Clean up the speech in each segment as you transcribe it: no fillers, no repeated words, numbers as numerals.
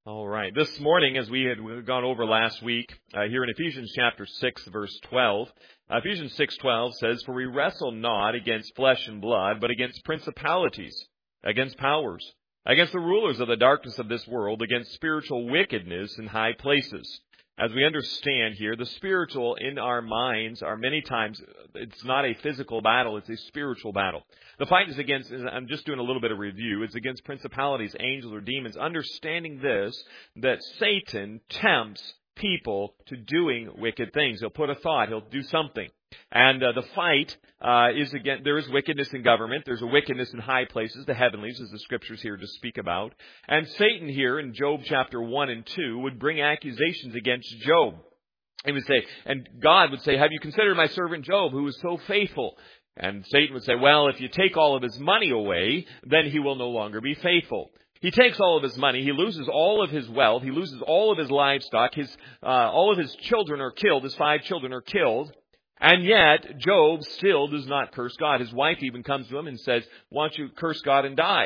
All right. This morning, as we had gone over last week, here in Ephesians chapter 6, verse 12, Ephesians 6:12 says, "For we wrestle not against flesh and blood, but against principalities, against powers, against the rulers of the darkness of this world, against spiritual wickedness in high places." As we understand here, the spiritual in our minds are many times, it's not a physical battle, it's a spiritual battle. The fight is against, I'm just doing a little bit of review, it's against principalities, angels, or demons. Understanding this, that Satan tempts people to doing wicked things. He'll put a thought, he'll do something. And the fight is again, there is wickedness in government. There's a wickedness in high places, the heavenlies, as the scriptures here to speak about. And Satan here in Job chapter 1 and 2 would bring accusations against Job. He would say, and God would say, "Have you considered my servant Job, who is so faithful?" And Satan would say, "Well, if you take all of his money away, then he will no longer be faithful." He takes all of his money, he loses all of his wealth, he loses all of his livestock, all of his children are killed, his 5 children are killed. And yet, Job still does not curse God. His wife even comes to him and says, "Why don't you curse God and die?"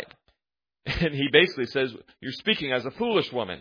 And he basically says, "You're speaking as a foolish woman."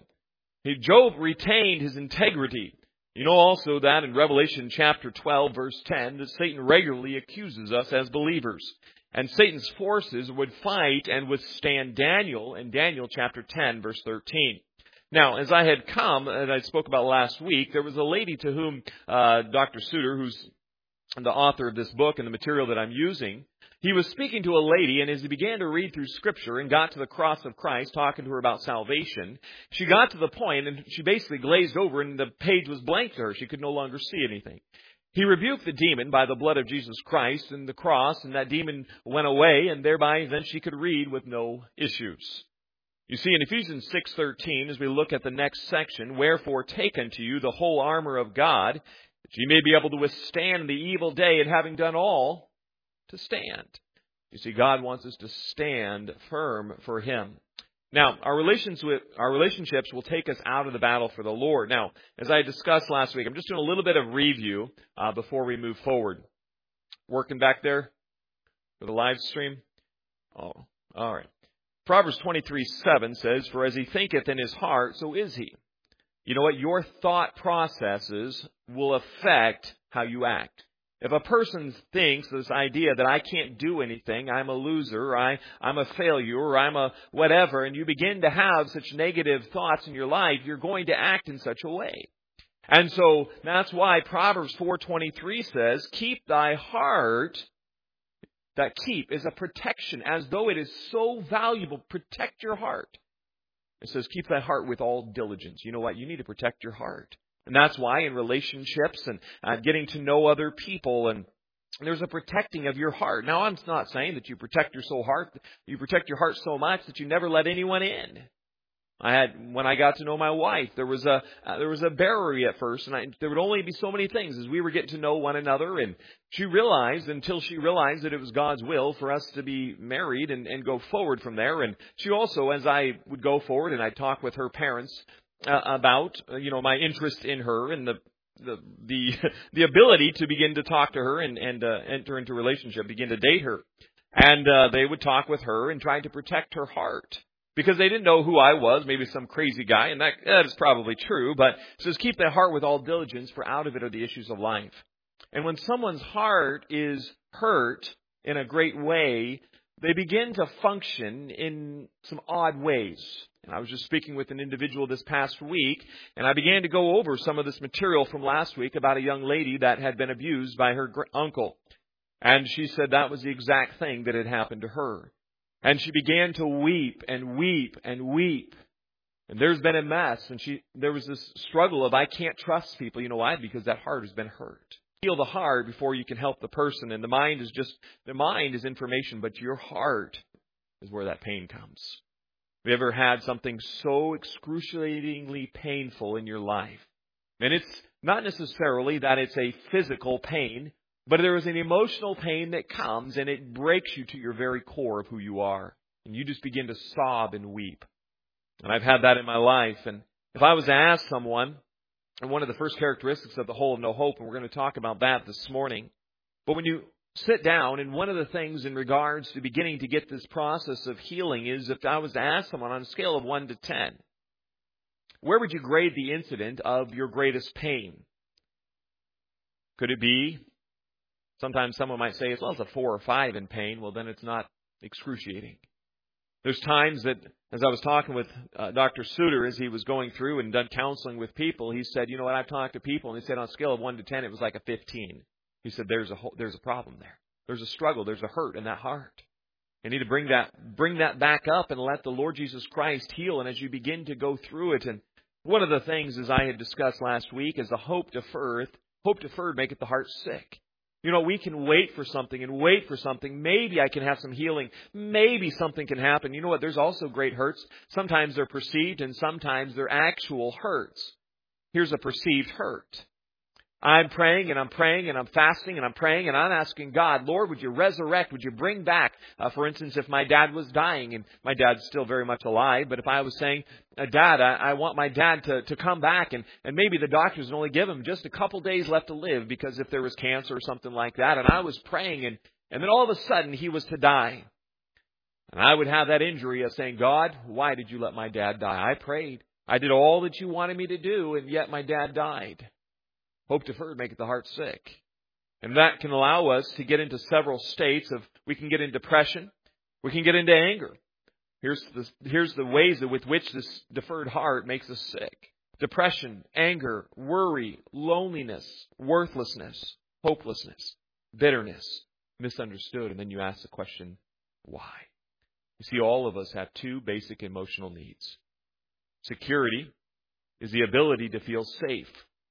Job retained his integrity. You know also that in Revelation chapter 12, verse 10, that Satan regularly accuses us as believers. And Satan's forces would fight and withstand Daniel in Daniel chapter 10, verse 13. Now, as I had come, and I spoke about last week, there was a lady to whom Dr. Suter, who's the author of this book and the material that I'm using, he was speaking to a lady, and as he began to read through Scripture and got to the cross of Christ, talking to her about salvation, she got to the point, and she basically glazed over, and the page was blank to her. She could no longer see anything. He rebuked the demon by the blood of Jesus Christ and the cross, and that demon went away, and thereby then she could read with no issues. You see, in Ephesians 6:13, as we look at the next section, "Wherefore take unto you the whole armor of God, that ye may be able to withstand the evil day, and having done all, to stand." You see, God wants us to stand firm for Him. Now, our relationships will take us out of the battle for the Lord. Now, as I discussed last week, I'm just doing a little bit of review before we move forward. Working back there for the live stream? Oh, all right. Proverbs 23:7 says, "For as he thinketh in his heart, so is he." You know what? Your thought processes will affect how you act. If a person thinks this idea that I can't do anything, I'm a loser, or I'm a failure, or I'm a whatever, and you begin to have such negative thoughts in your life, you're going to act in such a way. And so that's why Proverbs 4:23 says, "Keep thy heart." That keep is a protection, as though it is so valuable. Protect your heart. It says, "Keep thy heart with all diligence." You know what? You need to protect your heart. And that's why in relationships and getting to know other people, and there's a protecting of your heart. Now, I'm not saying that you protect your heart so much that you never let anyone in. When I got to know my wife, there was a barrier at first, and there would only be so many things as we were getting to know one another. And until she realized that it was God's will for us to be married and go forward from there. And she also, as I would go forward and I'd talk with her parents about, my interest in her and the ability to begin to talk to her and enter into a relationship, begin to date her. And they would talk with her and try to protect her heart. Because they didn't know who I was, maybe some crazy guy, and that is probably true, but it says, "Keep thy heart with all diligence, for out of it are the issues of life." And when someone's heart is hurt in a great way, they begin to function in some odd ways. And I was just speaking with an individual this past week, and I began to go over some of this material from last week about a young lady that had been abused by her uncle. And she said that was the exact thing that had happened to her. And she began to weep and weep and weep. And there's been a mess. And there was this struggle of, I can't trust people. You know why? Because that heart has been hurt. Heal the heart before you can help the person. And the mind is information, but your heart is where that pain comes. Have you ever had something so excruciatingly painful in your life? And it's not necessarily that it's a physical pain, but there is an emotional pain that comes and it breaks you to your very core of who you are. And you just begin to sob and weep. And I've had that in my life. And if I was to ask someone, and one of the first characteristics of the whole of no hope, and we're going to talk about that this morning. But when you sit down, and one of the things in regards to beginning to get this process of healing is if I was to ask someone on a scale of 1 to 10, where would you grade the incident of your greatest pain? Could it be, sometimes someone might say, as well as a 4 or 5 in pain, well, then it's not excruciating. There's times that, as I was talking with Dr. Suter, as he was going through and done counseling with people, he said, you know what, I've talked to people, and he said on a scale of 1 to 10, it was like a 15. He said, there's a problem there. There's a struggle. There's a hurt in that heart. You need to bring that back up and let the Lord Jesus Christ heal. And as you begin to go through it, and one of the things, as I had discussed last week, is the hope deferred maketh the heart sick. You know, we can wait for something and wait for something. Maybe I can have some healing. Maybe something can happen. You know what? There's also great hurts. Sometimes they're perceived and sometimes they're actual hurts. Here's a perceived hurt. I'm praying and I'm praying and I'm fasting and I'm praying and I'm asking God, Lord, would you resurrect? Would you bring back, for instance, if my dad was dying, and my dad's still very much alive, but if I was saying, Dad, I want my dad to come back, and maybe the doctors would only give him just a couple days left to live because if there was cancer or something like that, and I was praying and then all of a sudden he was to die. And I would have that injury of saying, God, why did you let my dad die? I prayed. I did all that you wanted me to do, and yet my dad died. Hope deferred maketh the heart sick. And that can allow us to get into several states of, we can get in depression. We can get into anger. Here's the ways with which this deferred heart makes us sick. Depression, anger, worry, loneliness, worthlessness, hopelessness, bitterness, misunderstood. And then you ask the question, why? You see, all of us have 2 basic emotional needs. Security is the ability to feel safe.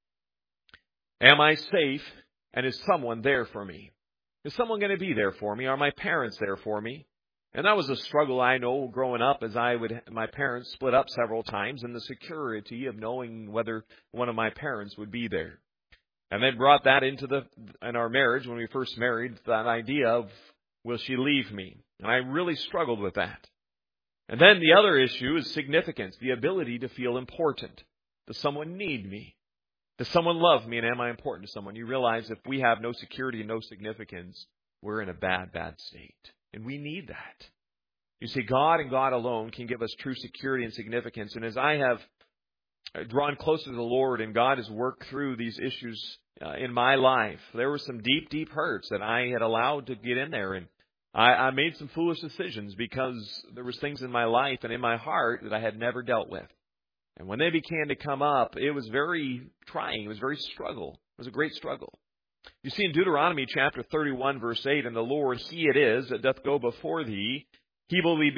Am I safe, and is someone there for me? Is someone going to be there for me? Are my parents there for me? And that was a struggle I know growing up, as my parents split up several times, and the security of knowing whether one of my parents would be there. And then brought that in our marriage when we first married, that idea of, will she leave me? And I really struggled with that. And then the other issue is significance, the ability to feel important. Does someone need me? Does someone love me, and am I important to someone? You realize if we have no security and no significance, we're in a bad, bad state. And we need that. You see, God and God alone can give us true security and significance. And as I have drawn closer to the Lord and God has worked through these issues in my life, there were some deep, deep hurts that I had allowed to get in there. And I made some foolish decisions because there was things in my life and in my heart that I had never dealt with. And when they began to come up, it was very trying. It was very struggle. It was a great struggle. You see in Deuteronomy chapter 31, verse 8, and the Lord, He it is that doth go before thee. He will be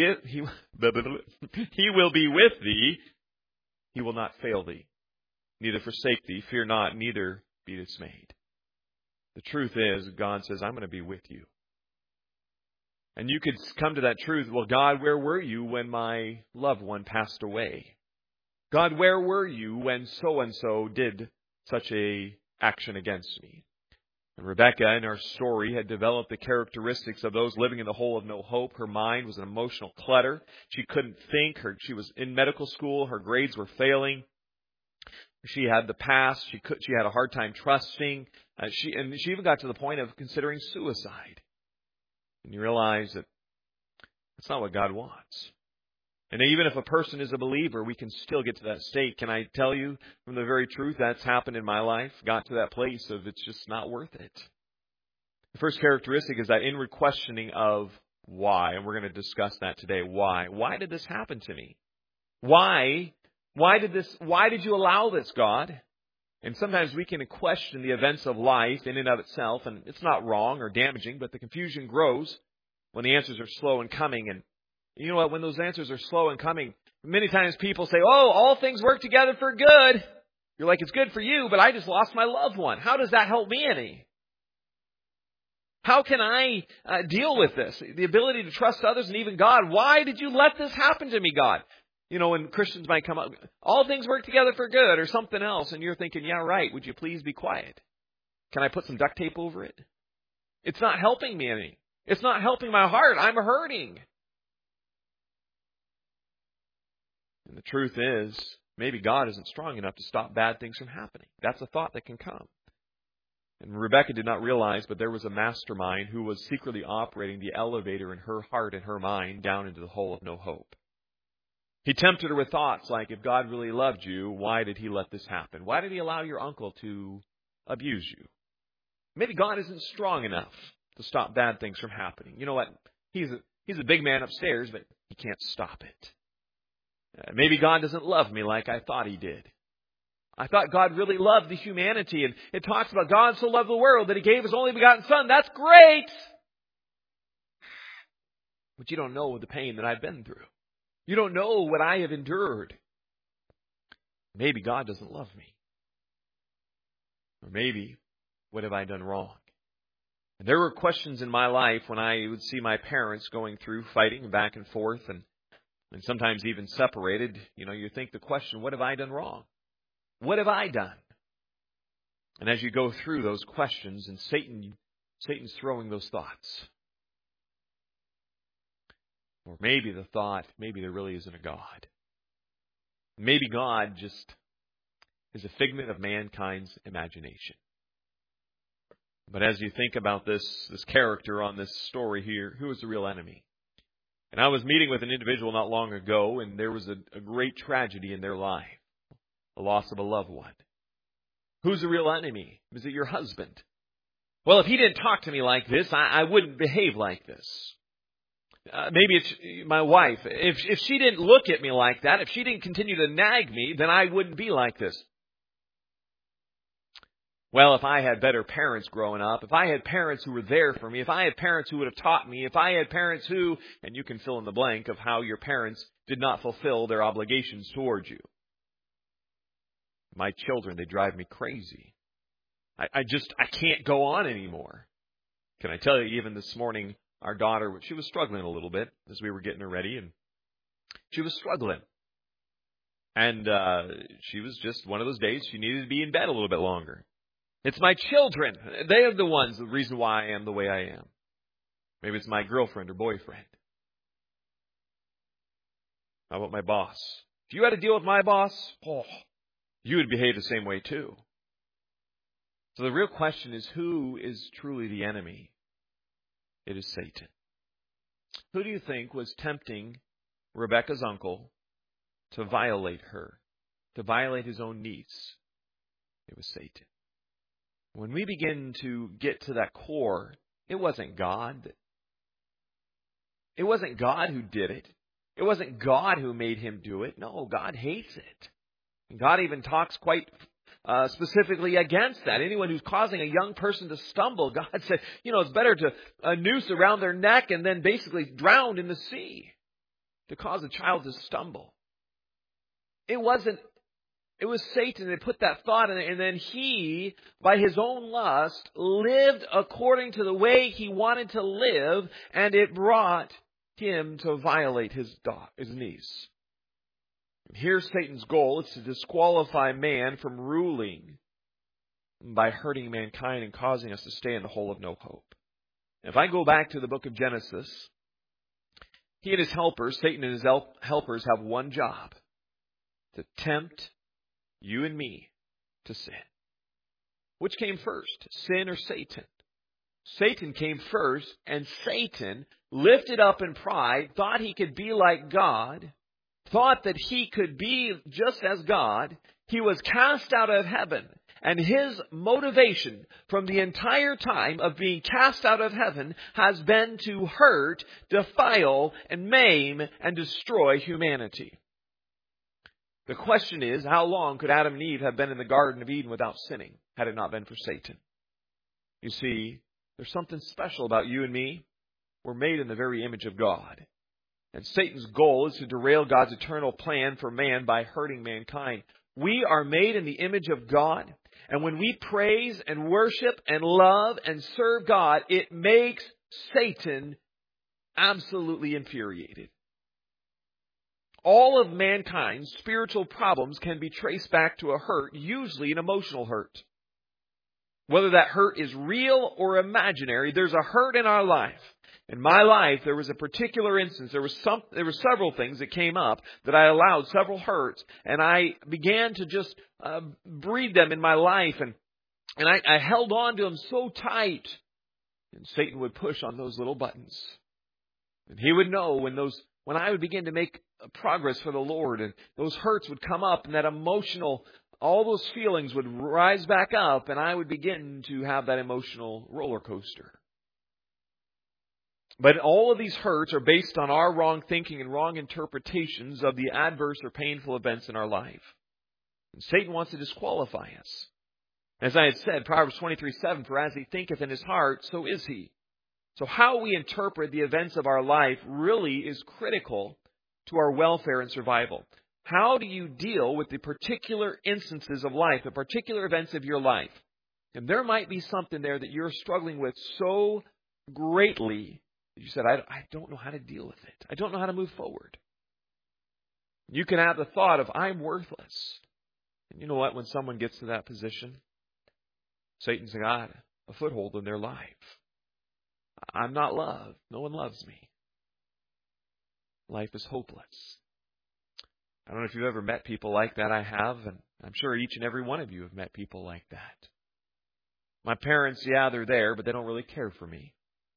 with thee. He will not fail thee, neither forsake thee. Fear not, neither be dismayed. The truth is, God says, I'm going to be with you. And you could come to that truth, well, God, where were you when my loved one passed away? God, where were you when so-and-so did such a action against me? And Rebecca, in our story, had developed the characteristics of those living in the hole of no hope. Her mind was an emotional clutter. She couldn't think. She was in medical school. Her grades were failing. She had the past. She had a hard time trusting. She even got to the point of considering suicide. And you realize that that's not what God wants. And even if a person is a believer, we can still get to that state. Can I tell you from the very truth that's happened in my life? Got to that place of it's just not worth it. The first characteristic is that inward questioning of why. And we're going to discuss that today. Why? Why did this happen to me? Why? Why did you allow this, God? And sometimes we can question the events of life in and of itself, and it's not wrong or damaging, but the confusion grows when the answers are slow in coming. And you know what? When those answers are slow in coming, many times people say, oh, all things work together for good. You're like, it's good for you, but I just lost my loved one. How does that help me any? How can I deal with this? The ability to trust others and even God. Why did you let this happen to me, God? You know, when Christians might come up, all things work together for good or something else. And you're thinking, yeah, right. Would you please be quiet? Can I put some duct tape over it? It's not helping me any. It's not helping my heart. I'm hurting. And the truth is, maybe God isn't strong enough to stop bad things from happening. That's a thought that can come. And Rebecca did not realize, but there was a mastermind who was secretly operating the elevator in her heart and her mind down into the hole of no hope. He tempted her with thoughts like, if God really loved you, why did He let this happen? Why did He allow your uncle to abuse you? Maybe God isn't strong enough to stop bad things from happening. You know what? He's a big man upstairs, but He can't stop it. Maybe God doesn't love me like I thought He did. I thought God really loved the humanity, and it talks about God so loved the world that He gave His only begotten Son. That's great! But you don't know the pain that I've been through. You don't know what I have endured. Maybe God doesn't love me. Or maybe, what have I done wrong? And there were questions in my life when I would see my parents going through fighting back and forth and sometimes even separated. You think the question, what have I done wrong? What have I done? And as you go through those questions, and Satan's throwing those thoughts. Or maybe the thought, maybe there really isn't a God. Maybe God just is a figment of mankind's imagination. But as you think about this character on this story here, who is the real enemy? And I was meeting with an individual not long ago, and there was a great tragedy in their life. The loss of a loved one. Who's the real enemy? Is it your husband? Well, if he didn't talk to me like this, I wouldn't behave like this. Maybe it's my wife. If she didn't look at me like that, if she didn't continue to nag me, then I wouldn't be like this. Well, if I had better parents growing up, if I had parents who were there for me, if I had parents who would have taught me, if I had parents who, and you can fill in the blank of how your parents did not fulfill their obligations towards you. My children, they drive me crazy. I can't go on anymore. Can I tell you, even this morning, our daughter, she was struggling a little bit as we were getting her ready, and she was struggling. And she was just one of those days she needed to be in bed a little bit longer. It's my children. They are the ones, the reason why I am the way I am. Maybe it's my girlfriend or boyfriend. How about my boss? If you had to deal with my boss, you would behave the same way too. So the real question is, who is truly the enemy? It is Satan. Who do you think was tempting Rebekah's uncle to violate her, to violate his own niece? It was Satan. When we begin to get to that core, it wasn't God. It wasn't God who did it. It wasn't God who made him do it. No, God hates it. And God even talks quite specifically against that. Anyone who's causing a young person to stumble, God said, it's better to a noose around their neck and then basically drown in the sea to cause a child to stumble. It was Satan that put that thought in, and then he, by his own lust, lived according to the way he wanted to live, and it brought him to violate his niece. Here's Satan's goal. It's to disqualify man from ruling by hurting mankind and causing us to stay in the hole of no hope. If I go back to the book of Genesis, he and his helpers, Satan and his helpers, have one job: to tempt you and me to sin. Which came first, sin or Satan? Satan came first, and Satan, lifted up in pride, thought he could be like God, thought that he could be just as God. He was cast out of heaven. And his motivation from the entire time of being cast out of heaven has been to hurt, defile, and maim, and destroy humanity. The question is, how long could Adam and Eve have been in the Garden of Eden without sinning, had it not been for Satan? You see, there's something special about you and me. We're made in the very image of God. And Satan's goal is to derail God's eternal plan for man by hurting mankind. We are made in the image of God. And when we praise and worship and love and serve God, it makes Satan absolutely infuriated. All of mankind's spiritual problems can be traced back to a hurt, usually an emotional hurt. Whether that hurt is real or imaginary, there's a hurt in our life. In my life, there was a particular instance. There were several things that came up that I allowed, several hurts, and I began to just breed them in my life, and I held on to them so tight. And Satan would push on those little buttons, and he would know when I would begin to make progress for the Lord, and those hurts would come up, and that all those feelings would rise back up, and I would begin to have that emotional roller coaster. But all of these hurts are based on our wrong thinking and wrong interpretations of the adverse or painful events in our life. And Satan wants to disqualify us. As I had said, Proverbs 23:7, for as he thinketh in his heart, so is he. So how we interpret the events of our life really is critical to our welfare and survival. How do you deal with the particular instances of life, the particular events of your life? And there might be something there that you're struggling with so greatly that you said, I don't know how to deal with it. I don't know how to move forward. You can have the thought of, I'm worthless. And you know what? When someone gets to that position, Satan's got a foothold in their life. I'm not loved. No one loves me. Life is hopeless. I don't know if you've ever met people like that. I have, and I'm sure each and every one of you have met people like that. My parents, they're there, but they don't really care for me.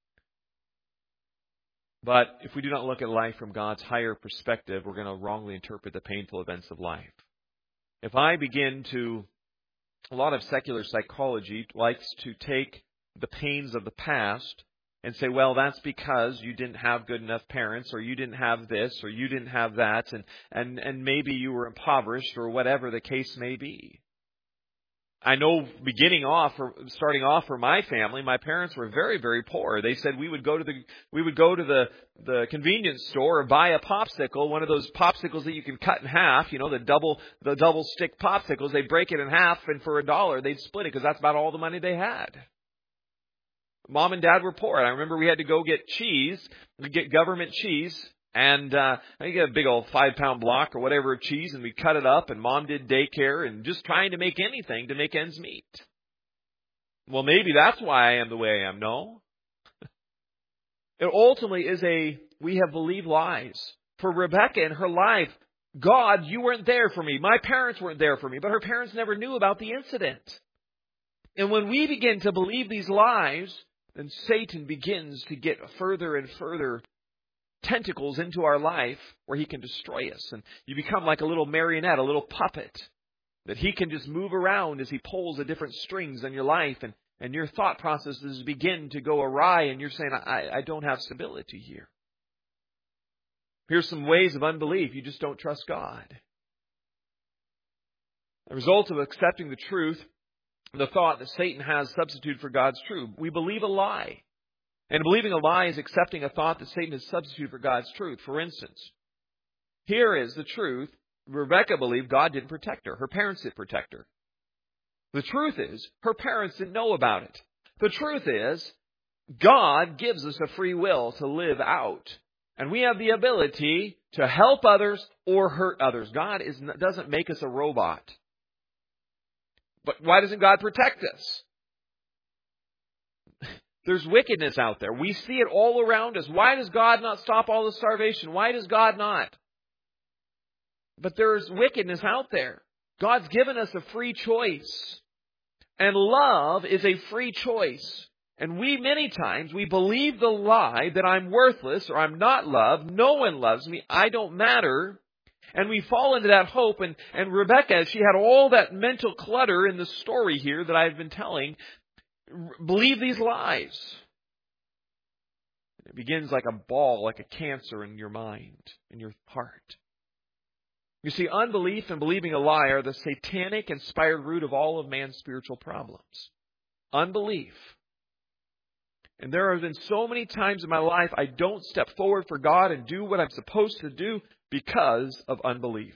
But if we do not look at life from God's higher perspective, we're going to wrongly interpret the painful events of life. If I begin to, a lot of secular psychology likes to take the pains of the past and say, well, that's because you didn't have good enough parents, or you didn't have this, or you didn't have that, and maybe you were impoverished, or whatever the case may be. I know starting off for my family, my parents were very, very poor. They said we would go to the convenience store and buy a popsicle, one of those popsicles that you can cut in half, the double stick popsicles. They'd break it in half, and for $1 they'd split it because that's about all the money they had. Mom and Dad were poor. And I remember we had to go get cheese. We'd get government cheese. And I get a big old 5-pound block or whatever of cheese, and we cut it up, and Mom did daycare and just trying to make anything to make ends meet. Well, maybe that's why I am the way I am. No. It ultimately is we have believed lies. For Rebecca in her life, God, you weren't there for me. My parents weren't there for me. But her parents never knew about the incident. And when we begin to believe these lies, then Satan begins to get further and further tentacles into our life where he can destroy us. And you become like a little marionette, a little puppet that he can just move around as he pulls the different strings in your life. And your thought processes begin to go awry, and you're saying, I don't have stability here. Here's some ways of unbelief. You just don't trust God. The result of accepting the truth, the thought that Satan has substituted for God's truth. We believe a lie. And believing a lie is accepting a thought that Satan has substituted for God's truth. For instance, here is the truth. Rebecca believed God didn't protect her. Her parents didn't protect her. The truth is, her parents didn't know about it. The truth is, God gives us a free will to live out. And we have the ability to help others or hurt others. God doesn't make us a robot. But why doesn't God protect us? There's wickedness out there. We see it all around us. Why does God not stop all the starvation? Why does God not? But there's wickedness out there. God's given us a free choice. And love is a free choice. And many times, we believe the lie that I'm worthless or I'm not loved. No one loves me. I don't matter. And we fall into that hope. And Rebecca, she had all that mental clutter in the story here that I've been telling. Believe these lies. It begins like a ball, like a cancer in your mind, in your heart. You see, unbelief and believing a lie are the satanic inspired root of all of man's spiritual problems. Unbelief. And there have been so many times in my life I don't step forward for God and do what I'm supposed to do because of unbelief.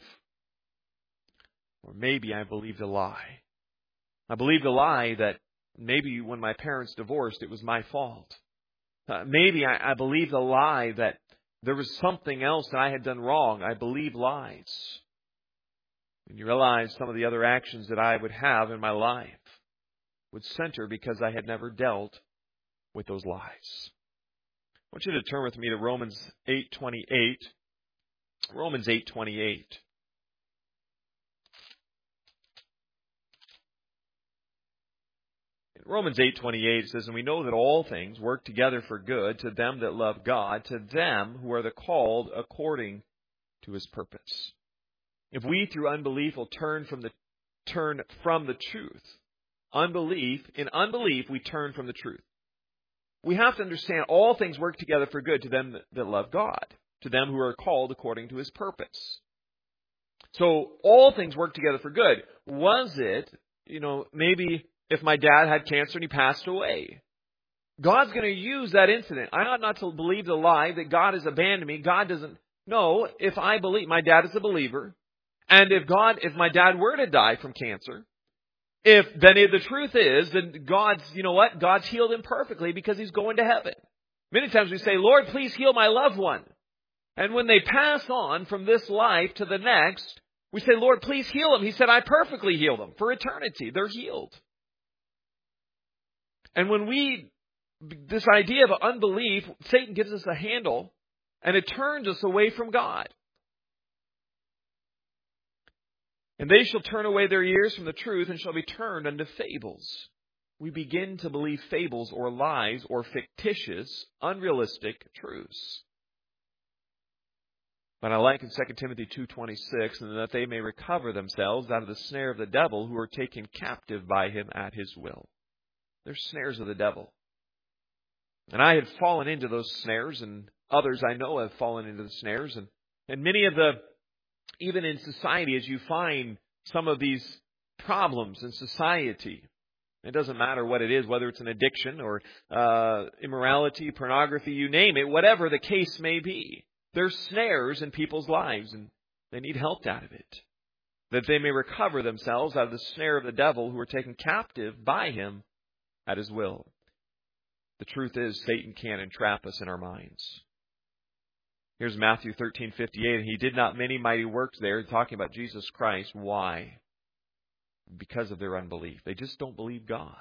Or maybe I believed a lie. I believed a lie that maybe when my parents divorced, it was my fault. Maybe I believed a lie that there was something else that I had done wrong. I believe lies. And you realize some of the other actions that I would have in my life would center because I had never dealt with those lies. I want you to turn with me to Romans 8:28. Romans 8:28. Romans 8:28 says, and we know that all things work together for good to them that love God, to them who are the called according to His purpose. If we, through unbelief, will turn from the truth, in unbelief, we turn from the truth. We have to understand all things work together for good to them that love God, to them who are called according to His purpose. So all things work together for good. Was it, maybe if my dad had cancer and he passed away, God's going to use that incident. I ought not to believe the lie that God has abandoned me. God doesn't. No, if I believe, my dad is a believer, and if my dad were to die from cancer, the truth is that God's healed him perfectly because he's going to heaven. Many times we say, Lord, please heal my loved one. And when they pass on from this life to the next, we say, Lord, please heal them. He said, I perfectly heal them for eternity. They're healed. And when this idea of unbelief, Satan gives us a handle and it turns us away from God. And they shall turn away their ears from the truth and shall be turned unto fables. We begin to believe fables or lies or fictitious, unrealistic truths. But I like in 2 Timothy 2:26, and that they may recover themselves out of the snare of the devil who are taken captive by him at his will. They're snares of the devil. And I had fallen into those snares, and others I know have fallen into the snares. And many of even in society, as you find some of these problems in society, it doesn't matter what it is, whether it's an addiction or immorality, pornography, you name it, whatever the case may be. There's snares in people's lives, and they need help out of it, that they may recover themselves out of the snare of the devil who are taken captive by him at his will. The truth is, Satan can entrap us in our minds. Here's Matthew 13:58, and he did not many mighty works there, talking about Jesus Christ. Why? Because of their unbelief. They just don't believe God.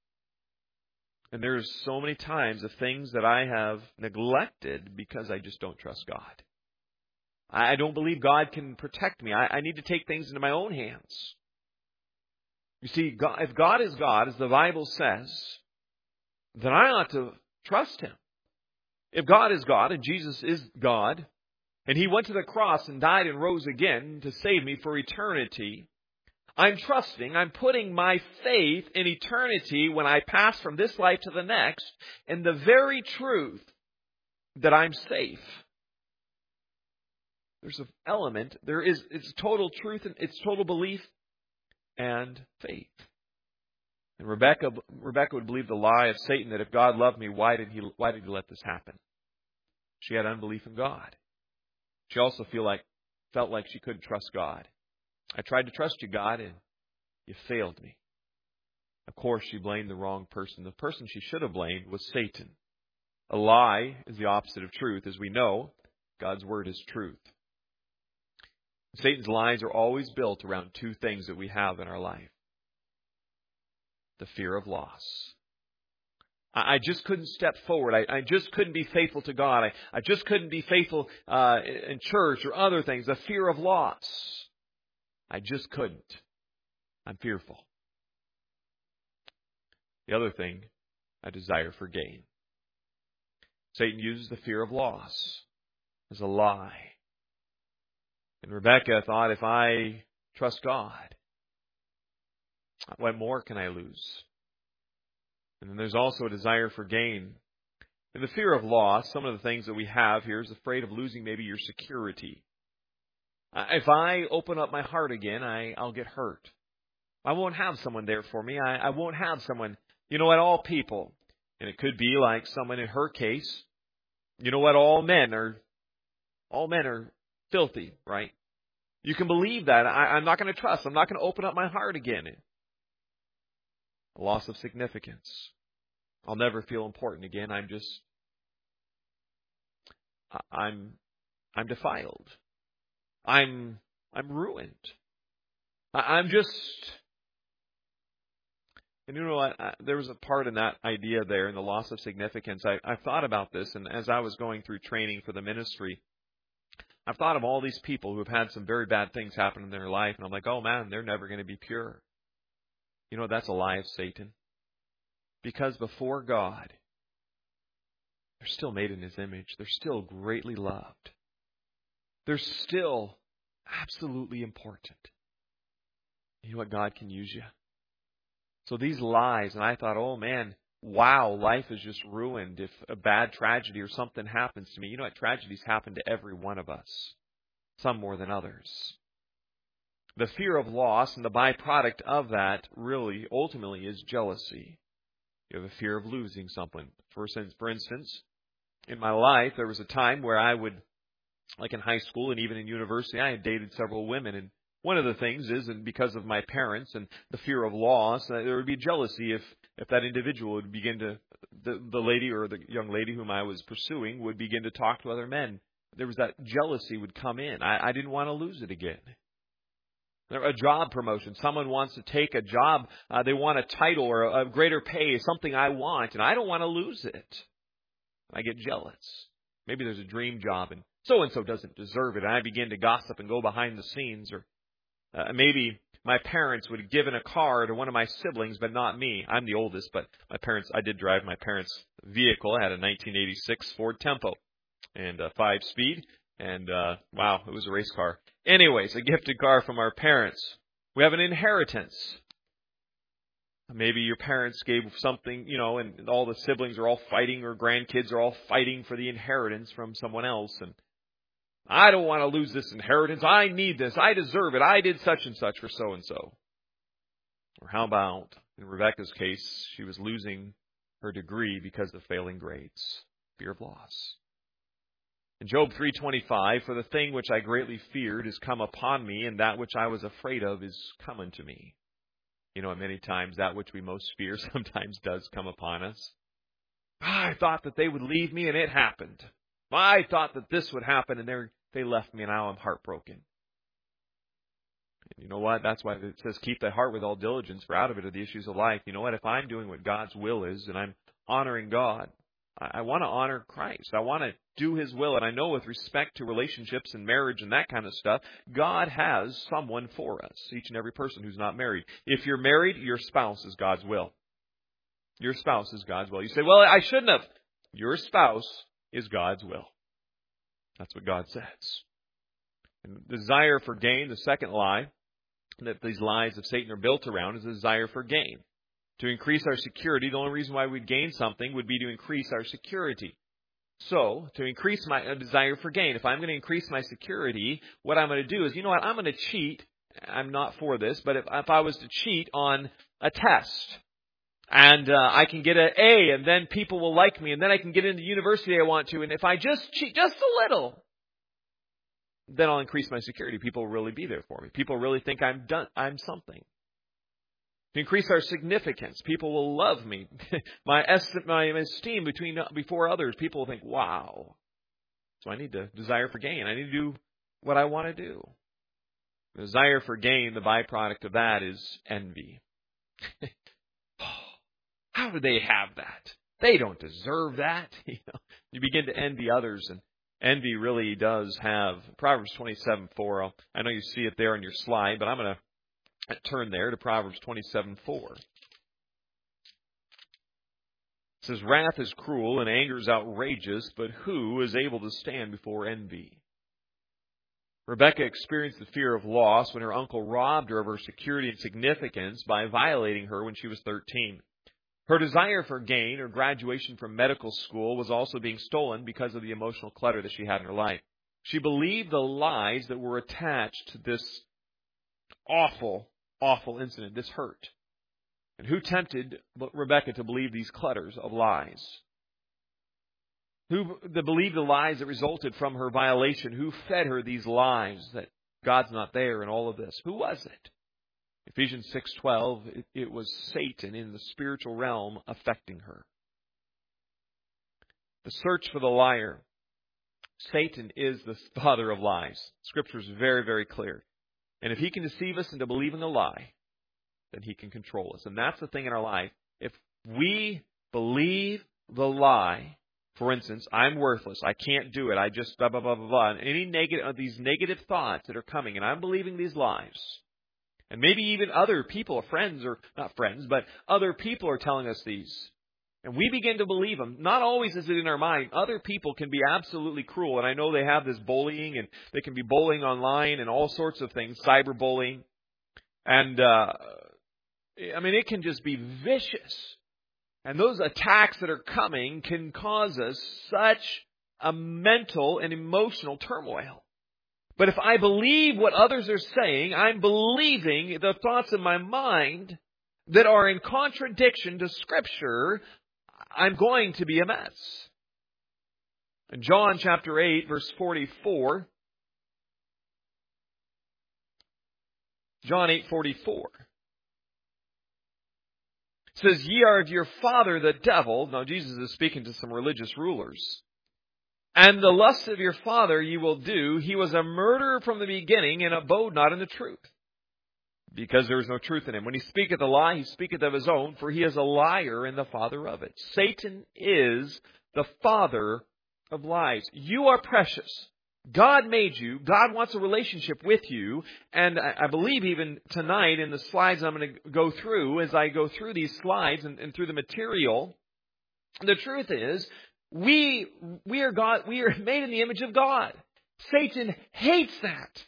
And there's so many times of things that I have neglected because I just don't trust God. I don't believe God can protect me. I need to take things into my own hands. You see, if God is God, as the Bible says, then I ought to trust Him. If God is God and Jesus is God, and He went to the cross and died and rose again to save me for eternity, I'm trusting, I'm putting my faith in eternity when I pass from this life to the next in the very truth that I'm safe. There's an element, it's total truth, and it's total belief and faith. And Rebecca would believe the lie of Satan that if God loved me, why did he let this happen? She had unbelief in God. She also felt like she couldn't trust God. I tried to trust you, God, and you failed me. Of course, she blamed the wrong person. The person she should have blamed was Satan. A lie is the opposite of truth. As we know, God's word is truth. Satan's lies are always built around two things that we have in our life. The fear of loss. I just couldn't step forward. I just couldn't be faithful to God. I just couldn't be faithful in church or other things. The fear of loss. I just couldn't. I'm fearful. The other thing, a desire for gain. Satan uses the fear of loss as a lie. And Rebecca thought, if I trust God, what more can I lose? And then there's also a desire for gain. In the fear of loss, some of the things that we have here is afraid of losing maybe your security. If I open up my heart again, I'll get hurt. I won't have someone there for me. I won't have someone, all people. And it could be like someone in her case, all men are filthy, right? You can believe that. I'm not going to trust. I'm not going to open up my heart again. A loss of significance. I'll never feel important again. I'm defiled. I'm ruined. I'm just... And you know what? There was a part in that idea there, in the loss of significance. I thought about this, and as I was going through training for the ministry, I've thought of all these people who have had some very bad things happen in their life, and I'm like, oh man, they're never going to be pure. That's a lie of Satan. Because before God, they're still made in His image. They're still greatly loved. they're still absolutely important. You know what? God can use you. So these lies, and I thought, oh man, wow, life is just ruined if a bad tragedy or something happens to me. You know what? Tragedies happen to every one of us, some more than others. The fear of loss and the byproduct of that really, ultimately, is jealousy. You have a fear of losing something. For instance, in my life, there was a time where I would, like in high school and even in university, I had dated several women. And one of the things is, and because of my parents and the fear of loss, there would be jealousy if that individual would begin to, the lady or the young lady whom I was pursuing would begin to talk to other men. There was that jealousy would come in. I didn't want to lose it again. A job promotion. Someone wants to take a job. They want a title or a greater pay, something I want, and I don't want to lose it. I get jealous. Maybe there's a dream job, and so-and-so doesn't deserve it. And I begin to gossip and go behind the scenes. Or maybe my parents would have given a car to one of my siblings, but not me. I'm the oldest, but my parents, I did drive my parents' vehicle. I had a 1986 Ford Tempo and 5-speed. And, wow, it was a race car. Anyways, a gifted car from our parents. We have an inheritance. Maybe your parents gave something, and all the siblings are all fighting, or grandkids are all fighting for the inheritance from someone else. And I don't want to lose this inheritance. I need this. I deserve it. I did such and such for so-and-so. Or how about, in Rebecca's case, she was losing her degree because of failing grades. Fear of loss. In Job 3:25, for the thing which I greatly feared is come upon me, and that which I was afraid of is come unto me. Many times that which we most fear sometimes does come upon us. I thought that they would leave me, and it happened. I thought that this would happen, and they left me, and now I'm heartbroken. And you know what? That's why it says, keep thy heart with all diligence, for out of it are the issues of life. You know what? If I'm doing what God's will is, and I'm honoring God, I want to honor Christ. I want to do His will. And I know with respect to relationships and marriage and that kind of stuff, God has someone for us, each and every person who's not married. If you're married, your spouse is God's will. Your spouse is God's will. You say, well, I shouldn't have. Your spouse is God's will. That's what God says. And desire for gain, the second lie that these lies of Satan are built around, is a desire for gain. To increase our security, the only reason why we'd gain something would be to increase our security. So, to increase my desire for gain, if I'm going to increase my security, what I'm going to do is, I'm going to cheat. I'm not for this, but if I was to cheat on a test, and I can get an A, and then people will like me, and then I can get into the university I want to, and if I just cheat just a little, then I'll increase my security. People will really be there for me. People really think I'm something. To increase our significance, people will love me. My esteem before others, people will think, wow. So I need to desire for gain. I need to do what I want to do. The desire for gain, the byproduct of that is envy. How do they have that? They don't deserve that. You begin to envy others, and envy really does have Proverbs 27:4. I know you see it there on your slide, but I'm going to turn there to Proverbs 27:4. It says, wrath is cruel and anger is outrageous, but who is able to stand before envy? Rebecca experienced the fear of loss when her uncle robbed her of her security and significance by violating her when she was 13. Her desire for gain or graduation from medical school was also being stolen because of the emotional clutter that she had in her life. She believed the lies that were attached to this awful incident, this hurt. And who tempted Rebecca to believe these clutters of lies? Who believed the lies that resulted from her violation? Who fed her these lies that God's not there and all of this? Who was it? Ephesians 6:12, it was Satan in the spiritual realm affecting her. The search for the liar. Satan is the father of lies. Scripture is very, very clear. And if he can deceive us into believing a lie, then he can control us. And that's the thing in our life. If we believe the lie, for instance, I'm worthless, I can't do it, I just blah, blah, blah, blah, blah, and any these negative thoughts that are coming, and I'm believing these lies, and maybe even other people, friends, or not friends, but other people are telling us these, and we begin to believe them, not always is it in our mind. Other people can be absolutely cruel, and I know they have this bullying, and they can be bullying online and all sorts of things, cyberbullying. And, it can just be vicious. And those attacks that are coming can cause us such a mental and emotional turmoil. But if I believe what others are saying, I'm believing the thoughts in my mind that are in contradiction to Scripture, I'm going to be a mess. In John chapter 8, verse 44, John 8:44. It says, "Ye are of your father the devil." Now Jesus is speaking to some religious rulers. "And the lusts of your father ye will do. He was a murderer from the beginning, and abode not in the truth, because there is no truth in him. When he speaketh a lie, he speaketh of his own, for he is a liar and the father of it." Satan is the father of lies. You are precious. God made you. God wants a relationship with you. And I believe even tonight in the slides I'm going to go through, as I go through these slides and through the material, the truth is, we are God. We are made in the image of God. Satan hates that.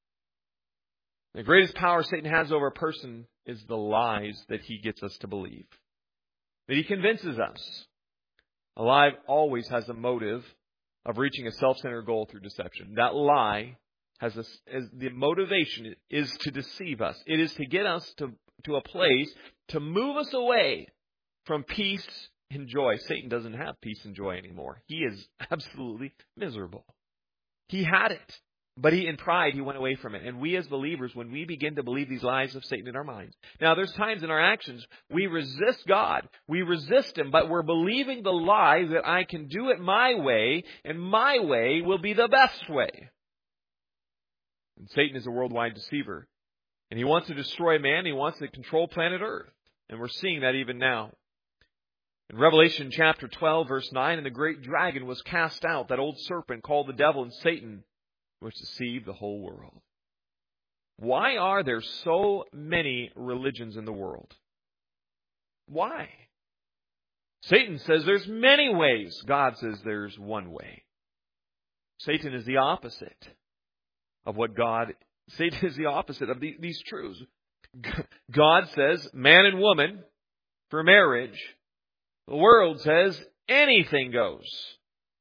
The greatest power Satan has over a person is the lies that he gets us to believe. That he convinces us. A lie always has a motive of reaching a self-centered goal through deception. That lie has the motivation is to deceive us. It is to get us to a place to move us away from peace and joy. Satan doesn't have peace and joy anymore. He is absolutely miserable. He had it, but in pride, he went away from it. And we as believers, when we begin to believe these lies of Satan in our minds. Now, there's times in our actions we resist God. We resist Him, but we're believing the lie that I can do it my way, and my way will be the best way. And Satan is a worldwide deceiver. And he wants to destroy man. He wants to control planet Earth. And we're seeing that even now. In Revelation chapter 12, verse 9, "And the great dragon was cast out, that old serpent called the devil and Satan, which deceived the whole world." Why are there so many religions in the world? Why? Satan says there's many ways. God says there's one way. Satan is the opposite of what Satan is the opposite of these truths. God says man and woman for marriage. The world says anything goes.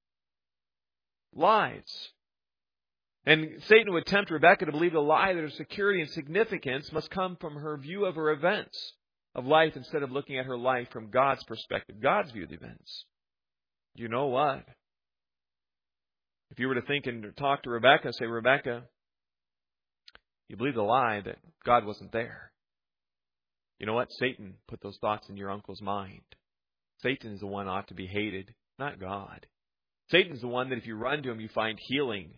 Lies. And Satan would tempt Rebekah to believe the lie that her security and significance must come from her view of her events of life instead of looking at her life from God's perspective, God's view of the events. You know what? If you were to think and talk to Rebekah, say, "Rebekah, you believe the lie that God wasn't there." You know what? Satan put those thoughts in your uncle's mind. Satan is the one who ought to be hated, not God. Satan is the one that if you run to him, you find healing.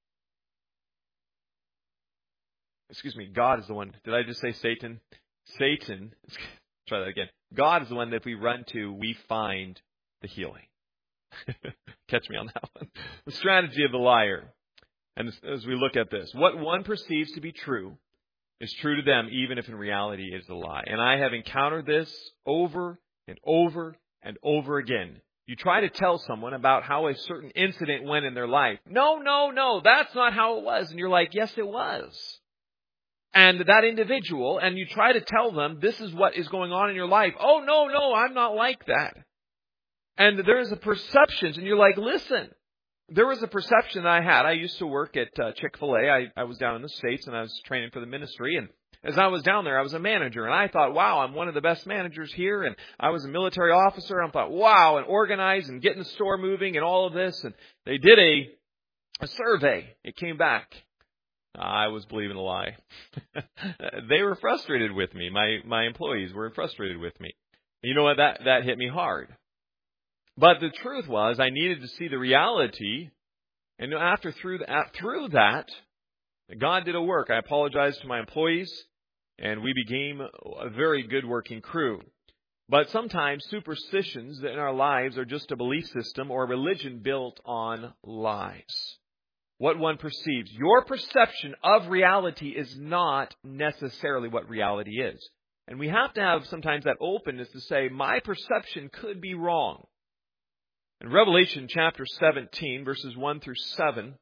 God is the one. Did I just say Satan? Satan, try that again. God is the one that if we run to, we find the healing. Catch me on that one. The strategy of the liar. And as we look at this, what one perceives to be true is true to them, even if in reality it is a lie. And I have encountered this over and over and over again. You try to tell someone about how a certain incident went in their life. No, that's not how it was. And you're like, yes, it was. And that individual, and you try to tell them, this is what is going on in your life. Oh, no, I'm not like that. And there's a perception, and you're like, listen, there was a perception I had. I used to work at Chick-fil-A. I was down in the States, and I was training for the ministry. And as I was down there, I was a manager. And I thought, wow, I'm one of the best managers here. And I was a military officer. And I thought, wow, and organized and getting the store moving and all of this. And they did a survey. It came back. I was believing a lie. They were frustrated with me. My employees were frustrated with me. You know what? That hit me hard. But the truth was, I needed to see the reality. And through that, God did a work. I apologized to my employees, and we became a very good working crew. But sometimes superstitions in our lives are just a belief system or a religion built on lies. What one perceives. Your perception of reality is not necessarily what reality is. And we have to have sometimes that openness to say, my perception could be wrong. In Revelation chapter 17, verses 1 through 7,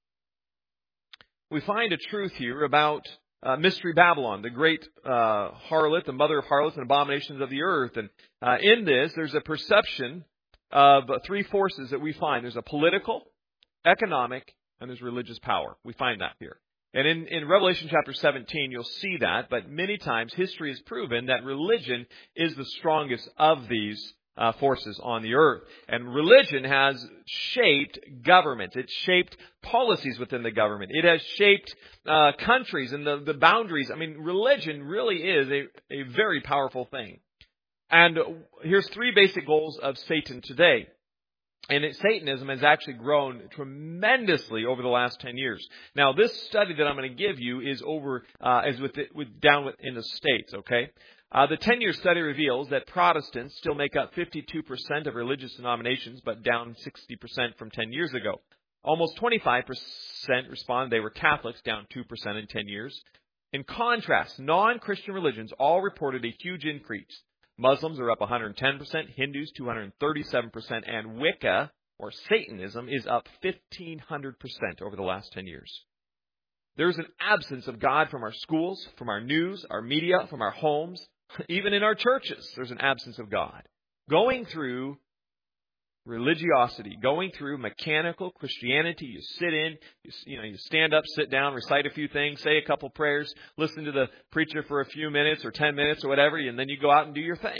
we find a truth here about Mystery Babylon, the great harlot, the mother of harlots and abominations of the earth. And in this, there's a perception of three forces that we find. There's a political, economic, and there's religious power. We find that here. And in Revelation chapter 17, you'll see that. But many times, history has proven that religion is the strongest of these forces on the earth. And religion has shaped government. It's shaped policies within the government. It has shaped countries and the boundaries. I mean, religion really is a very powerful thing. And here's three basic goals of Satan today. And Satanism has actually grown tremendously over the last 10 years. Now, this study that I'm going to give you is down in the States, okay? The 10-year study reveals that Protestants still make up 52% of religious denominations, but down 60% from 10 years ago. Almost 25% responded they were Catholics, down 2% in 10 years. In contrast, non-Christian religions all reported a huge increase. Muslims are up 110%, Hindus 237%, and Wicca, or Satanism, is up 1,500% over the last 10 years. There's an absence of God from our schools, from our news, our media, from our homes, even in our churches. There's an absence of God. Going through religiosity, going through mechanical Christianity, you sit in, you stand up, sit down, recite a few things, say a couple prayers, listen to the preacher for a few minutes or 10 minutes or whatever, and then you go out and do your thing.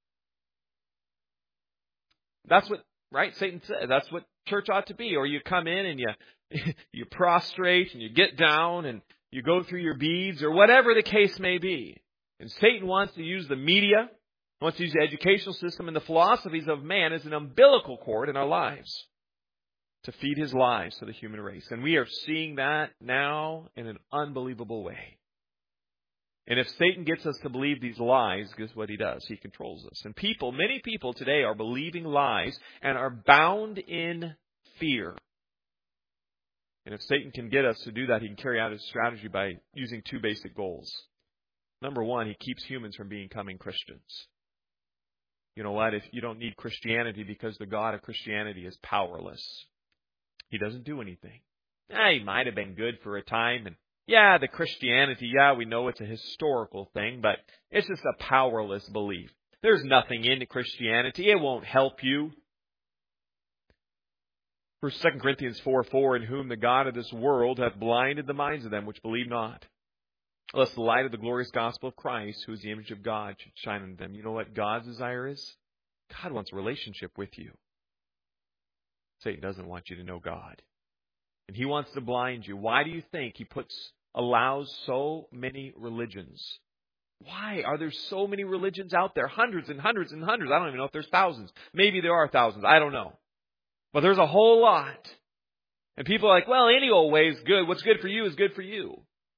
That's what, right? Satan said that's what church ought to be. Or you come in and you prostrate and you get down and you go through your beads or whatever the case may be. And Satan wants to use the media, wants to use the educational system and the philosophies of man as an umbilical cord in our lives to feed his lies to the human race. And we are seeing that now in an unbelievable way. And if Satan gets us to believe these lies, guess what he does? He controls us. And many people today are believing lies and are bound in fear. And if Satan can get us to do that, he can carry out his strategy by using two basic goals. Number one, he keeps humans from becoming Christians. You know what? If you don't need Christianity because the God of Christianity is powerless. He doesn't do anything. He might have been good for a time. And the Christianity, we know it's a historical thing, but it's just a powerless belief. There's nothing in Christianity. It won't help you. 2 Corinthians 4:4, in whom the God of this world hath blinded the minds of them which believe not, lest the light of the glorious gospel of Christ, who is the image of God, should shine on them. You know what God's desire is? God wants a relationship with you. Satan doesn't want you to know God. And he wants to blind you. Why do you think he allows so many religions? Why are there so many religions out there? Hundreds and hundreds and hundreds. I don't even know if there's thousands. Maybe there are thousands. I don't know. But there's a whole lot. And people are like, well, any old way is good. What's good for you is good for you.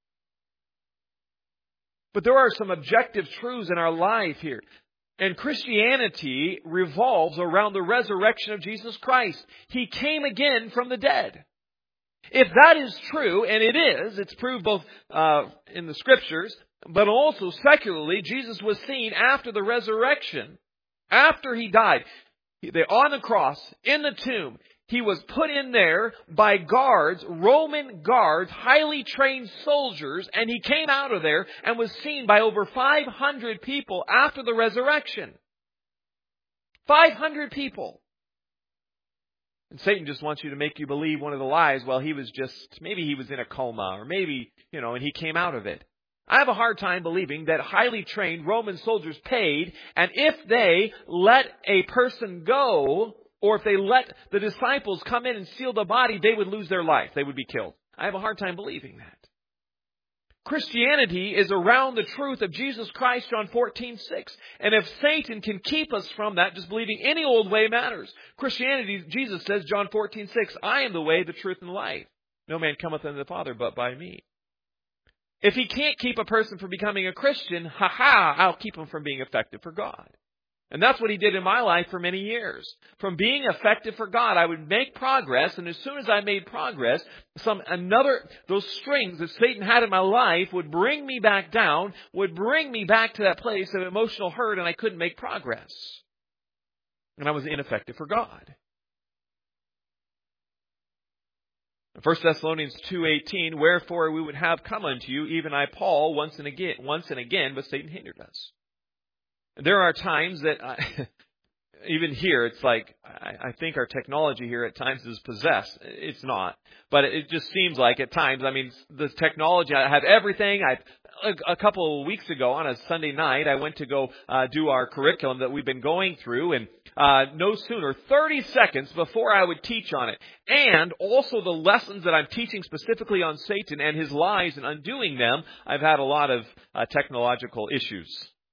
But there are some objective truths in our life here. And Christianity revolves around the resurrection of Jesus Christ. He came again from the dead. If that is true, and it is, it's proved both in the Scriptures, but also secularly, Jesus was seen after the resurrection, after he died. On the cross, in the tomb, he was put in there by guards, Roman guards, highly trained soldiers, and he came out of there and was seen by over 500 people after the resurrection. 500 people. And Satan just wants you to make you believe one of the lies. Well, maybe he was in a coma, or maybe, and he came out of it. I have a hard time believing that highly trained Roman soldiers paid, and if they let a person go, or if they let the disciples come in and steal the body, they would lose their life. They would be killed. I have a hard time believing that. Christianity is around the truth of Jesus Christ, John 14:6. And if Satan can keep us from that, just believing any old way matters. Christianity, Jesus says, John 14:6, I am the way, the truth, and the life. No man cometh unto the Father but by me. If he can't keep a person from becoming a Christian, I'll keep him from being effective for God. And that's what he did in my life for many years. From being effective for God, I would make progress, and as soon as I made progress, those strings that Satan had in my life would bring me back down, would bring me back to that place of emotional hurt, and I couldn't make progress. And I was ineffective for God. 1 Thessalonians 2:18, wherefore we would have come unto you, even I, Paul, once and again, but Satan hindered us. There are times that, even here, it's like, I think our technology here at times is possessed. It's not. But it just seems like at times, the technology, I have everything. A couple of weeks ago on a Sunday night, I went to go do our curriculum that we've been going through, and no sooner, 30 seconds before I would teach on it, and also the lessons that I'm teaching specifically on Satan and his lies and undoing them, I've had a lot of technological issues.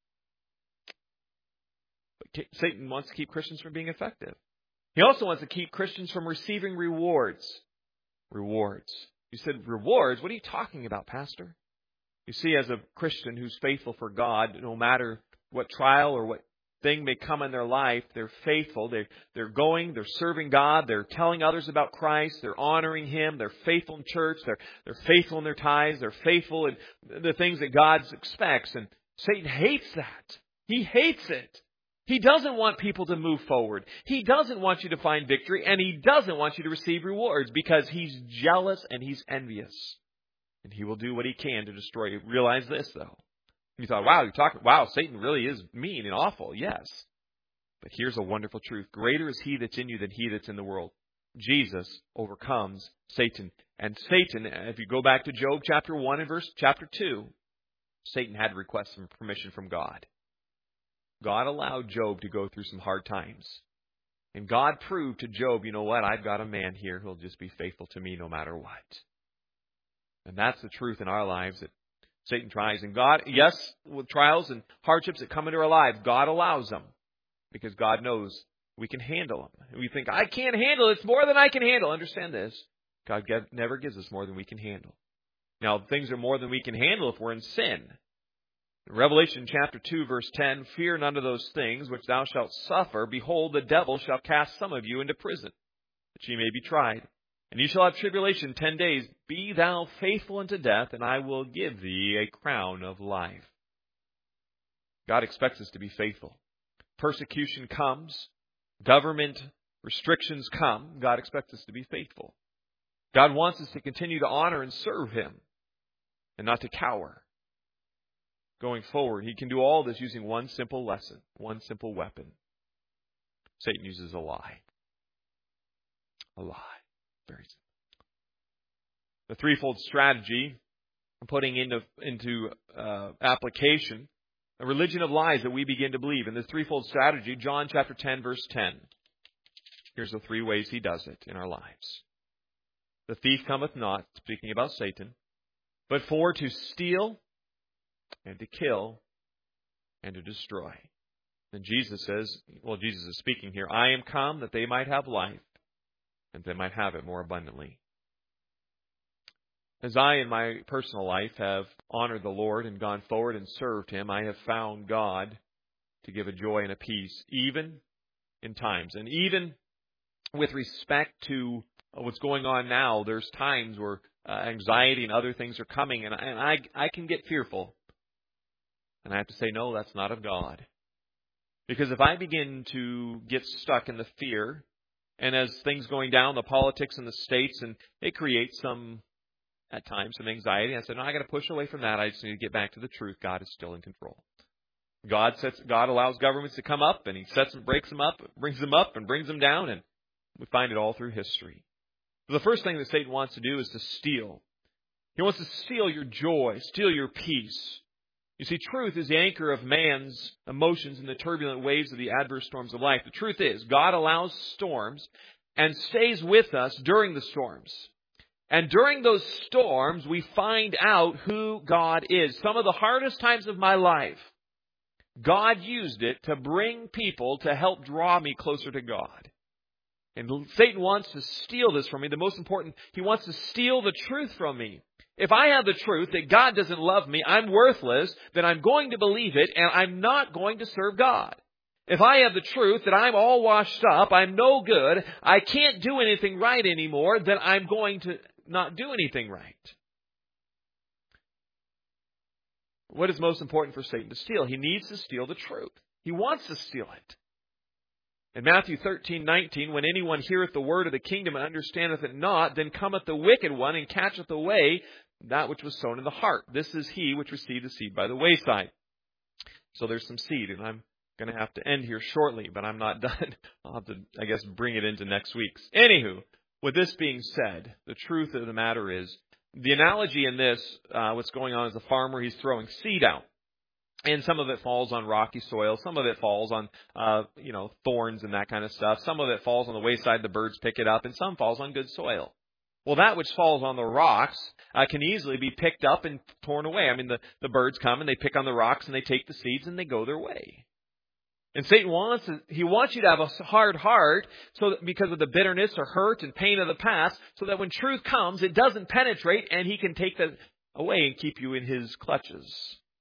But Satan wants to keep Christians from being effective. He also wants to keep Christians from receiving rewards. Rewards. You said, rewards? What are you talking about, Pastor? You see, as a Christian who's faithful for God, no matter what trial or what thing may come in their life, they're faithful. They're going, they're serving God, they're telling others about Christ, they're honoring Him, they're faithful in church, they're faithful in their tithes, they're faithful in the things that God expects. And Satan hates that. He hates it. He doesn't want people to move forward. He doesn't want you to find victory, and he doesn't want you to receive rewards because he's jealous and he's envious. And he will do what he can to destroy you. Realize this, though. You thought, wow, Satan really is mean and awful. Yes. But here's a wonderful truth. Greater is he that's in you than he that's in the world. Jesus overcomes Satan. And Satan, if you go back to Job chapter 1 and chapter 2, Satan had to request some permission from God. God allowed Job to go through some hard times. And God proved to Job, you know what? I've got a man here who'll just be faithful to me no matter what. And that's the truth in our lives that Satan tries. And God, yes, with trials and hardships that come into our lives, God allows them because God knows we can handle them. And we think, I can't handle it. It's more than I can handle. Understand this. God never gives us more than we can handle. Now, things are more than we can handle if we're in sin. Revelation chapter 2, verse 10, fear none of those things which thou shalt suffer. Behold, the devil shall cast some of you into prison, that ye may be tried. And ye shall have tribulation 10 days. Be thou faithful unto death, and I will give thee a crown of life. God expects us to be faithful. Persecution comes. Government restrictions come. God expects us to be faithful. God wants us to continue to honor and serve Him and not to cower. Going forward, He can do all this using one simple lesson, one simple weapon. Satan uses a lie. A lie. Very simple. The threefold strategy I'm putting into application, a religion of lies that we begin to believe. In this threefold strategy, John chapter 10, verse 10. Here's the three ways he does it in our lives. The thief cometh not, speaking about Satan, but for to steal and to kill and to destroy. And Jesus says, Jesus is speaking here, I am come that they might have life, and they might have it more abundantly. As I, in my personal life, have honored the Lord and gone forward and served Him, I have found God to give a joy and a peace, even in times. And even with respect to what's going on now, there's times where anxiety and other things are coming, and I can get fearful. And I have to say, no, that's not of God. Because if I begin to get stuck in the fear, and as things going down, the politics in the states, and it creates at times, some anxiety. I said, no, I got to push away from that. I just need to get back to the truth. God is still in control. God allows governments to come up, and He sets and breaks them up, brings them up, and brings them down, and we find it all through history. So the first thing that Satan wants to do is to steal. He wants to steal your joy, steal your peace. You see, truth is the anchor of man's emotions in the turbulent waves of the adverse storms of life. The truth is, God allows storms and stays with us during the storms. And during those storms, we find out who God is. Some of the hardest times of my life, God used it to bring people to help draw me closer to God. And Satan wants to steal this from me. The most important, he wants to steal the truth from me. If I have the truth that God doesn't love me, I'm worthless, then I'm going to believe it, and I'm not going to serve God. If I have the truth that I'm all washed up, I'm no good, I can't do anything right anymore, then I'm going to not do anything right. What is most important for Satan to steal? He needs to steal the truth. He wants to steal it. In Matthew 13:19, when anyone heareth the word of the kingdom and understandeth it not, then cometh the wicked one and catcheth away that which was sown in the heart. This is he which received the seed by the wayside. So there's some seed, and I'm going to have to end here shortly, but I'm not done. I'll have to, I guess, bring it into next week's. Anywho, with this being said, the truth of the matter is, the analogy in this, what's going on is a farmer, he's throwing seed out. And some of it falls on rocky soil. Some of it falls on, thorns and that kind of stuff. Some of it falls on the wayside. The birds pick it up. And some falls on good soil. Well, that which falls on the rocks can easily be picked up and torn away. I mean, the birds come and they pick on the rocks and they take the seeds and they go their way. And Satan wants you to have a hard heart so that because of the bitterness or hurt and pain of the past, so that when truth comes, it doesn't penetrate and he can take that away and keep you in his clutches.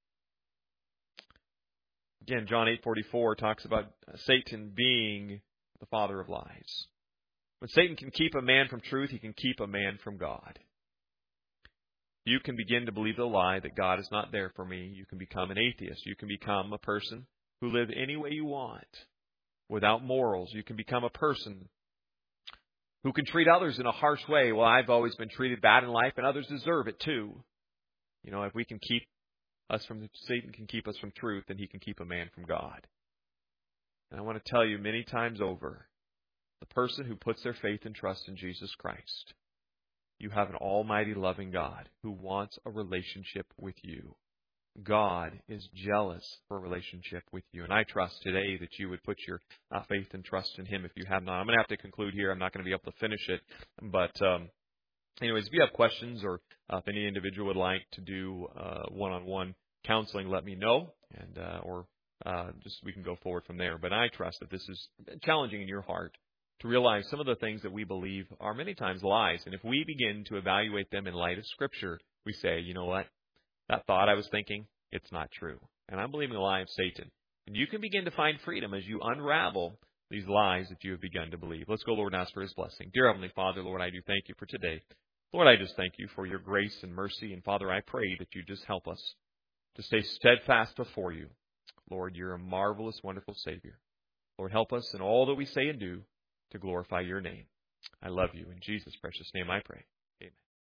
Again, John 8:44 talks about Satan being the father of lies. When Satan can keep a man from truth, he can keep a man from God. You can begin to believe the lie that God is not there for me. You can become an atheist. You can become a person who lives any way you want without morals. You can become a person who can treat others in a harsh way. Well, I've always been treated bad in life and others deserve it too. If we can keep Satan can keep us from truth, and he can keep a man from God. And I want to tell you many times over, the person who puts their faith and trust in Jesus Christ, you have an almighty loving God who wants a relationship with you. God is jealous for a relationship with you. And I trust today that you would put your faith and trust in him if you have not. I'm going to have to conclude here. I'm not going to be able to finish it. But anyways, if you have questions or if any individual would like to do one-on-one counseling, let me know, and just we can go forward from there. But I trust that this is challenging in your heart to realize some of the things that we believe are many times lies. And if we begin to evaluate them in light of Scripture, we say, you know what? That thought I was thinking, it's not true. And I'm believing the lie of Satan. And you can begin to find freedom as you unravel these lies that you have begun to believe. Let's go, Lord, and ask for his blessing. Dear Heavenly Father, Lord, I do thank you for today. Lord, I just thank you for your grace and mercy. And Father, I pray that you just help us to stay steadfast before you. Lord, you're a marvelous, wonderful Savior. Lord, help us in all that we say and do to glorify your name. I love you. In Jesus' precious name I pray.